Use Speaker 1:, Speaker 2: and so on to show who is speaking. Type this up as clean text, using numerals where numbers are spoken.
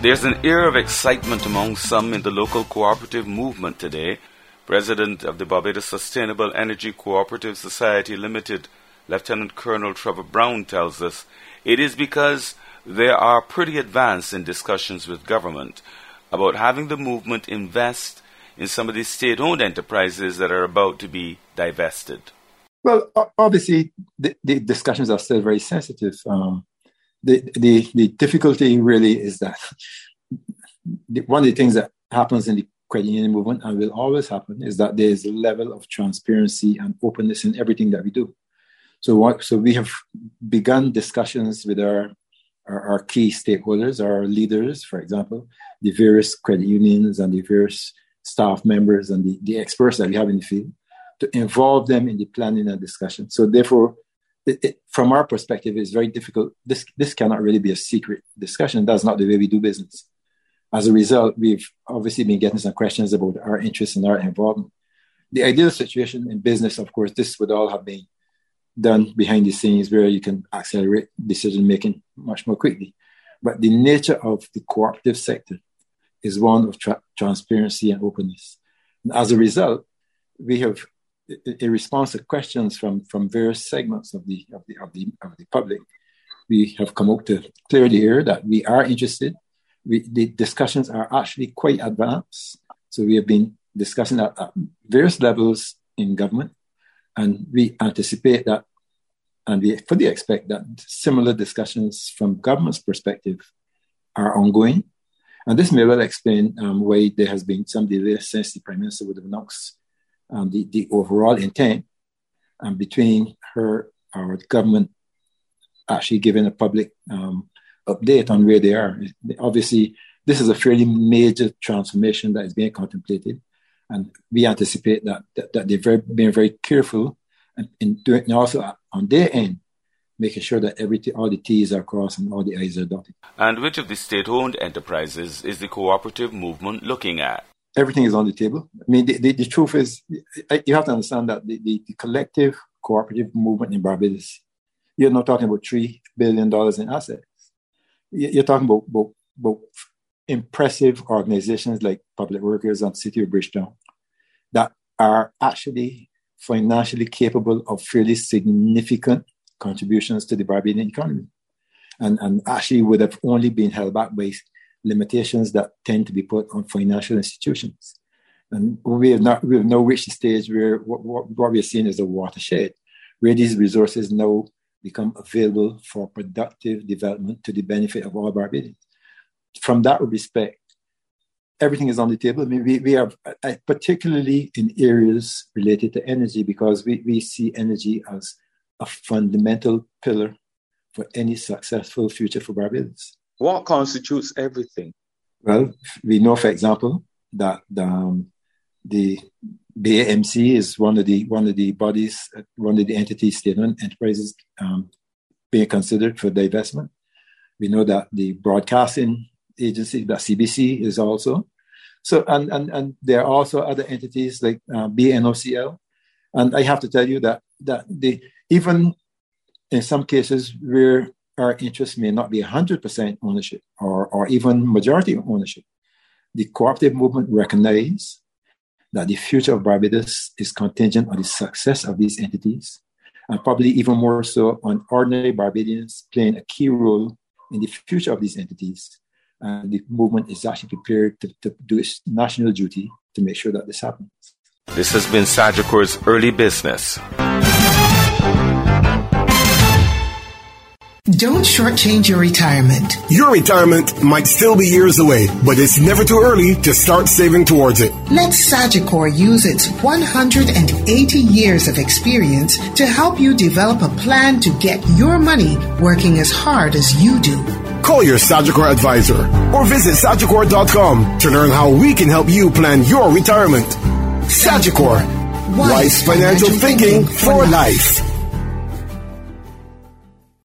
Speaker 1: There's an air of excitement among some in the local cooperative movement today. President of the Barbados Sustainable Energy Cooperative Society Limited, Lieutenant Colonel Trevor Brown, tells us it is because they are pretty advanced in discussions with government about having the movement invest in some of these state-owned enterprises that are about to be divested.
Speaker 2: Well, obviously, the discussions are still very sensitive. The difficulty really is that one of the things that happens in the credit union movement and will always happen is that there is a level of transparency and openness in everything that we do. So we have begun discussions with our key stakeholders, our leaders, for example, the various credit unions and the various staff members and the experts that we have in the field, to involve them in the planning and discussion. So therefore, from our perspective, it's very difficult. This cannot really be a secret discussion. That's not the way we do business. As a result, we've obviously been getting some questions about our interest and our involvement. The ideal situation in business, of course, this would all have been done behind the scenes where you can accelerate decision-making much more quickly. But the nature of the cooperative sector is one of transparency and openness. And as a result, we have, in response to questions from various segments of the public, we have come out to clear the air that we are interested. The discussions are actually quite advanced. So we have been discussing at various levels in government, and we anticipate that, and we fully expect that similar discussions from government's perspective are ongoing. And this may well explain why there has been some delay since the Prime Minister would have announced the overall intent between our government actually giving a public update on where they are. Obviously, this is a fairly major transformation that is being contemplated, and we anticipate that they're being very careful in doing also on their end, making sure that all the T's are crossed and all the I's are dotted.
Speaker 1: And which of the state-owned enterprises is the cooperative movement looking at?
Speaker 2: Everything is on the table. I mean, the truth is, you have to understand that the collective cooperative movement in Barbados, you're not talking about $3 billion in assets. You're talking about impressive organizations like Public Workers and City of Bridgetown that are actually financially capable of fairly significant contributions to the Barbadian economy, and actually would have only been held back by limitations that tend to be put on financial institutions. And we have now reached a stage where what we are seeing is a watershed, where these resources now become available for productive development to the benefit of all Barbadians. From that respect, everything is on the table. I mean, we are particularly in areas related to energy, because we see energy as a fundamental pillar for any successful future for Barbados.
Speaker 3: What constitutes everything?
Speaker 2: Well, we know, for example, that the BAMC is one of the bodies, one of the entities, state-owned enterprises being considered for divestment. We know that the broadcasting agency, that CBC, is also. So, and there are also other entities like BNOCL. And I have to tell you that even in some cases where our interest may not be 100% ownership or even majority ownership, the cooperative movement recognizes that the future of Barbados is contingent on the success of these entities, and probably even more so on ordinary Barbadians playing a key role in the future of these entities. And the movement is actually prepared to do its national duty to make sure that this happens.
Speaker 1: This has been Sagicor's Early Business.
Speaker 4: Don't shortchange your retirement.
Speaker 5: Your retirement might still be years away, but it's never too early to start saving towards it.
Speaker 4: Let Sagicor use its 180 years of experience to help you develop a plan to get your money working as hard as you do.
Speaker 5: Call your Sagicor advisor or visit Sagicor.com to learn how we can help you plan your retirement. Sagicor, wise financial thinking for life.